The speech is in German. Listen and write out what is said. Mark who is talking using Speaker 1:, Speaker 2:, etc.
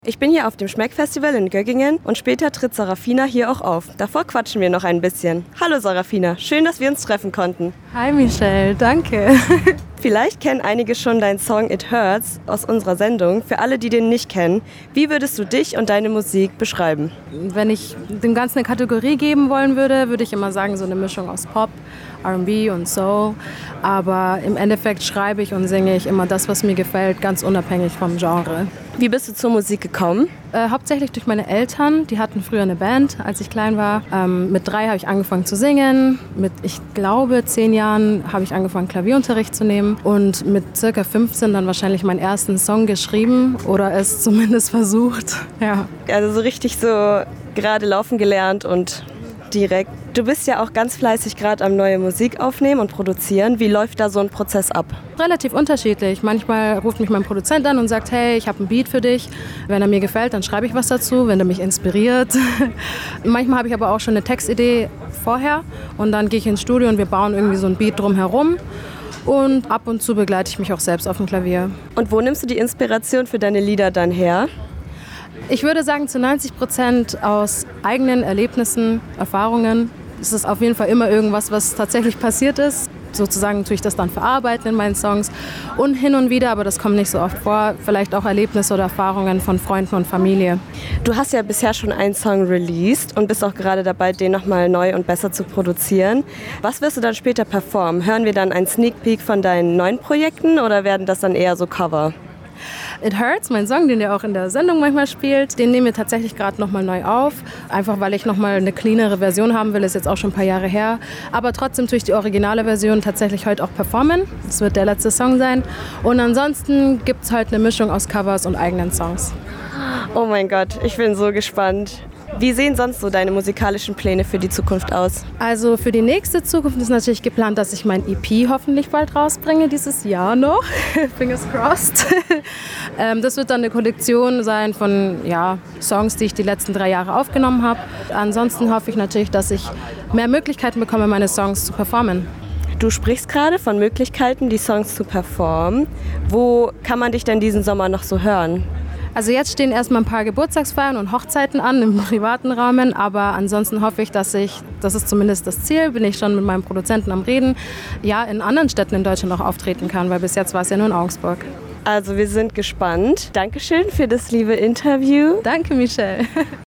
Speaker 1: Ich bin hier auf dem Schmeck-Festival in Göggingen und später tritt Sarafina hier auch auf. Davor quatschen wir noch ein bisschen. Hallo Sarafina, schön, dass wir uns treffen konnten.
Speaker 2: Hi Michelle, danke.
Speaker 1: Vielleicht kennen einige schon deinen Song It Hurts aus unserer Sendung. Für alle, die den nicht kennen, wie würdest du dich und deine Musik beschreiben?
Speaker 2: Wenn ich dem Ganzen eine Kategorie geben wollen würde, würde ich immer sagen, so eine Mischung aus Pop, R&B und Soul. Aber im Endeffekt schreibe ich und singe ich immer das, was mir gefällt, ganz unabhängig vom Genre.
Speaker 1: Wie bist du zur Musik gekommen?
Speaker 2: Hauptsächlich durch meine Eltern. Die hatten früher eine Band, als ich klein war. Mit 3 habe ich angefangen zu singen. Mit, ich glaube, 10 Jahren habe ich angefangen, Klavierunterricht zu nehmen. Und mit circa 15 dann wahrscheinlich meinen ersten Song geschrieben oder es zumindest versucht. Ja.
Speaker 1: Also so richtig so gerade laufen gelernt und direkt. Du bist ja auch ganz fleißig gerade am neue Musik aufnehmen und produzieren. Wie läuft da so ein Prozess ab?
Speaker 2: Relativ unterschiedlich. Manchmal ruft mich mein Produzent an und sagt, hey, ich habe einen Beat für dich. Wenn er mir gefällt, dann schreibe ich was dazu, wenn er mich inspiriert. Manchmal habe ich aber auch schon eine Textidee vorher und dann gehe ich ins Studio und wir bauen irgendwie so ein Beat drumherum. Und ab und zu begleite ich mich auch selbst auf dem Klavier.
Speaker 1: Und wo nimmst du die Inspiration für deine Lieder dann her?
Speaker 2: Ich würde sagen, zu 90% aus eigenen Erlebnissen, Erfahrungen. Es ist auf jeden Fall immer irgendwas, was tatsächlich passiert ist. Sozusagen tue ich das dann verarbeiten in meinen Songs. Und hin und wieder, aber das kommt nicht so oft vor, vielleicht auch Erlebnisse oder Erfahrungen von Freunden und Familie.
Speaker 1: Du hast ja bisher schon einen Song released und bist auch gerade dabei, den nochmal neu und besser zu produzieren. Was wirst du dann später performen? Hören wir dann einen Sneak Peek von deinen neuen Projekten oder werden das dann eher so Cover?
Speaker 2: It Hurts, mein Song, den ihr auch in der Sendung manchmal spielt, den nehmen wir tatsächlich gerade nochmal neu auf. Einfach weil ich nochmal eine cleanere Version haben will, ist jetzt auch schon ein paar Jahre her. Aber trotzdem tue ich die originale Version tatsächlich heute auch performen. Das wird der letzte Song sein. Und ansonsten gibt es heute eine Mischung aus Covers und eigenen Songs.
Speaker 1: Oh mein Gott, ich bin so gespannt. Wie sehen sonst so deine musikalischen Pläne für die Zukunft aus?
Speaker 2: Also für die nächste Zukunft ist natürlich geplant, dass ich mein EP hoffentlich bald rausbringe, dieses Jahr noch. Fingers crossed. Das wird dann eine Kollektion sein von Songs, die ich die letzten 3 Jahre aufgenommen habe. Ansonsten hoffe ich natürlich, dass ich mehr Möglichkeiten bekomme, meine Songs zu performen.
Speaker 1: Du sprichst gerade von Möglichkeiten, die Songs zu performen. Wo kann man dich denn diesen Sommer noch so hören?
Speaker 2: Also jetzt stehen erstmal ein paar Geburtstagsfeiern und Hochzeiten an im privaten Rahmen, aber ansonsten hoffe ich, das ist zumindest das Ziel, bin ich schon mit meinem Produzenten am Reden, in anderen Städten in Deutschland auch auftreten kann, weil bis jetzt war es ja nur in Augsburg.
Speaker 1: Also wir sind gespannt. Dankeschön für das liebe Interview.
Speaker 2: Danke, Michelle.